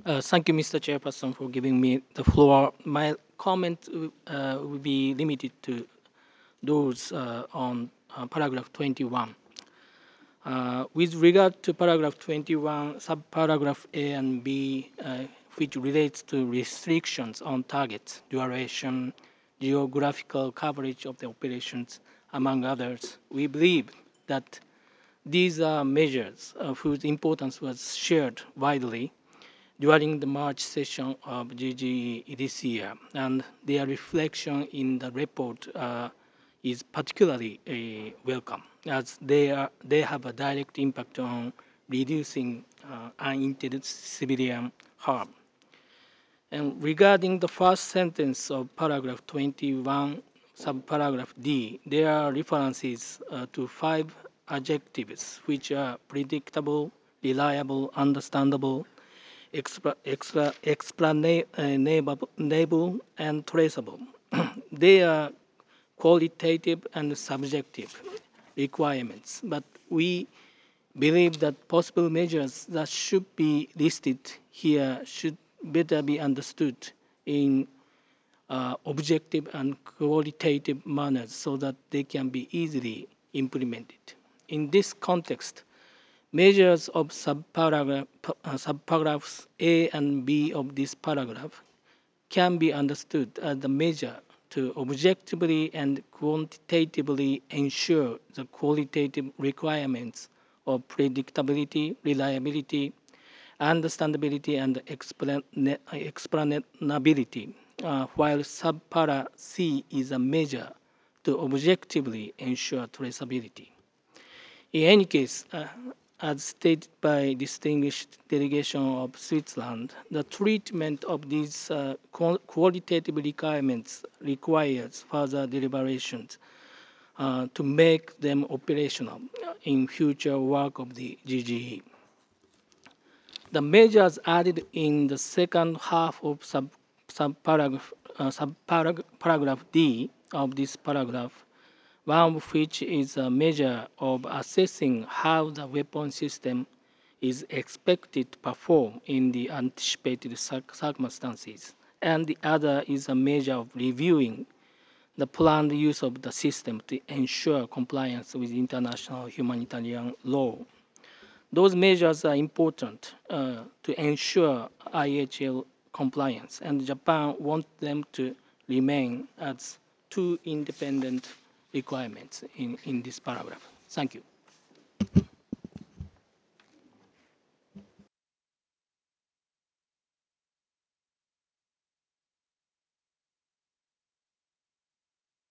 Thank you, Mr. Chairperson, for giving me the floor. My comment will be limited to those on paragraph 21. With regard to paragraph 21, subparagraph A and B, which relates to restrictions on targets, duration, geographical coverage of the operations, among others, we believe that these are measures whose importance was shared widely during the March session of GGE this year, and their reflection in the report is particularly welcome, as they have a direct impact on reducing unintended civilian harm. And regarding the first sentence of paragraph 21, subparagraph D, there are references to five adjectives which are predictable, reliable, understandable, explainable, and traceable. They are qualitative and subjective requirements, but we believe that possible measures that should be listed here should better be understood in objective and qualitative manners so that they can be easily implemented. In this context, measures of subparagraphs A and B of this paragraph can be understood as the measure to objectively and quantitatively ensure the qualitative requirements of predictability, reliability, understandability, and explainability, while subpara C is a measure to objectively ensure traceability. In any case, as stated by distinguished delegation of Switzerland, the treatment of these qualitative requirements requires further deliberations to make them operational in future work of the GGE. The measures added in the second half of subparagraph D of this paragraph, one of which is a measure of assessing how the weapon system is expected to perform in the anticipated circumstances, and the other is a measure of reviewing the planned use of the system to ensure compliance with international humanitarian law. Those measures are important to ensure IHL compliance, and Japan wants them to remain as two independent requirements in this paragraph. Thank you.